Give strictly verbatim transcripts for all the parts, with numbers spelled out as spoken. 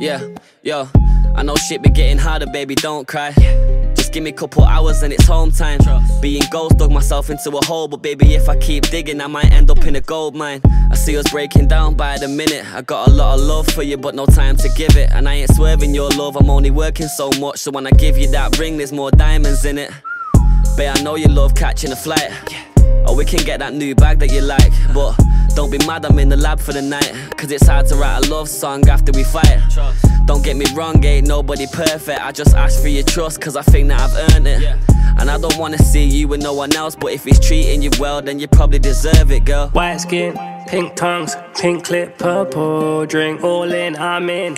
Yeah, yo, I know shit be getting harder, baby, don't cry. Just give me a couple hours and it's home time. Being ghost, dug myself into a hole, but baby, if I keep digging, I might end up in a gold mine. I see us breaking down by the minute. I got a lot of love for you, but no time to give it. And I ain't swerving your love, I'm only working so much, so when I give you that ring, there's more diamonds in it. Babe, I know you love catching a flight, or we can get that new bag that you like. But don't be mad, I'm in the lab for the night, cause it's hard to write a love song after we fight. Don't get me wrong, ain't nobody perfect. I just ask for your trust, cause I think that I've earned it. And I don't wanna see you with no one else, but if he's treating you well, then you probably deserve it, girl. White skin, pink tongues, pink clip, purple drink, all in, I'm in.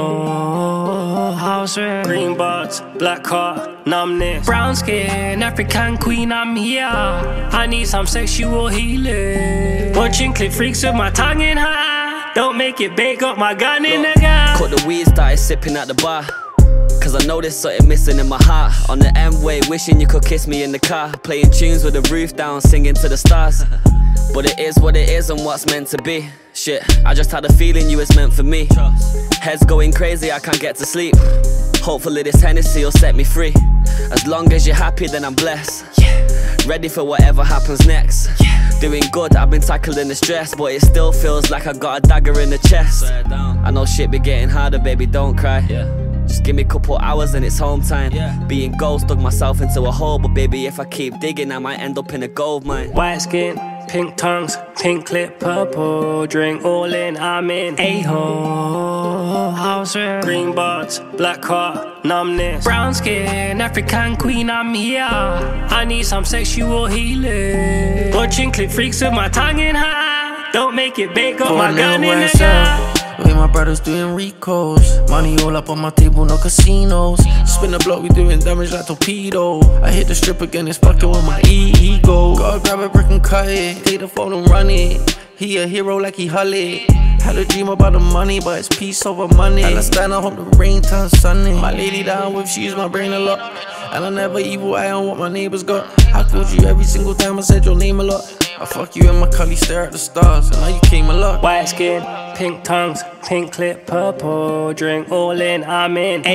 A-ho, house rent, green bars, black car, numbness. Brown skin, African queen, I'm here. I need some sexual healing. Watching clip freaks with my tongue in her eye. Don't make it big, got my gun in the gun. Cut the weed, started sipping at the bar, cause I know there's something missing in my heart. On the M-way, wishing you could kiss me in the car, playing tunes with the roof down, singing to the stars. But it is what it is and what's meant to be. Shit, I just had a feeling you was meant for me. Head's going crazy, I can't get to sleep. Hopefully this Hennessy will set me free. As long as you're happy, then I'm blessed. Ready for whatever happens next. Doing good, I've been tackling the stress, but it still feels like I got a dagger in the chest. I know shit be getting harder, baby, don't cry. Just give me a couple hours and it's home time. Being ghost, dug myself into a hole, but baby, if I keep digging, I might end up in a gold mine. White skin, pink tongues, pink clip, purple drink, all in, I'm in. A-ho, house rent, green bars, black car, numbness. Brown skin, African queen, I'm here. I need some sexual healing. Watching clip freaks with my tongue in her eye. Don't make it big, got my gun in the gun. Me and my brothers doing recos. Money all up on my table, no casinos. Spin the block, we doing damage like torpedo. I hit the strip again, it's fucking with my ego. Gotta grab a brick and cut it, take the phone and run it. He a hero like he Hull it. Had a dream about the money, but it's peace over money. Palestine, I hope the rain turns sunny. My lady down with, she use my brain a lot. And I never evil eye on what my neighbors got. I called you every single time I said your name a lot. I fuck you in my cully, stare at the stars, and now you came a lot. White skin, pink tongues, pink clip, purple drink, all in, I'm in.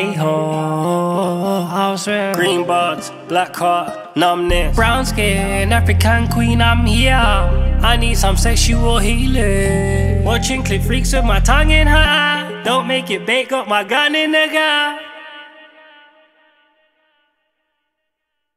A-ho, house rent, green bars, black car, numbness. Brown skin, African queen, I'm here. I need some sexual healing. Watching clip freaks with my tongue in her eye. Don't make it big, got my gun in the gun.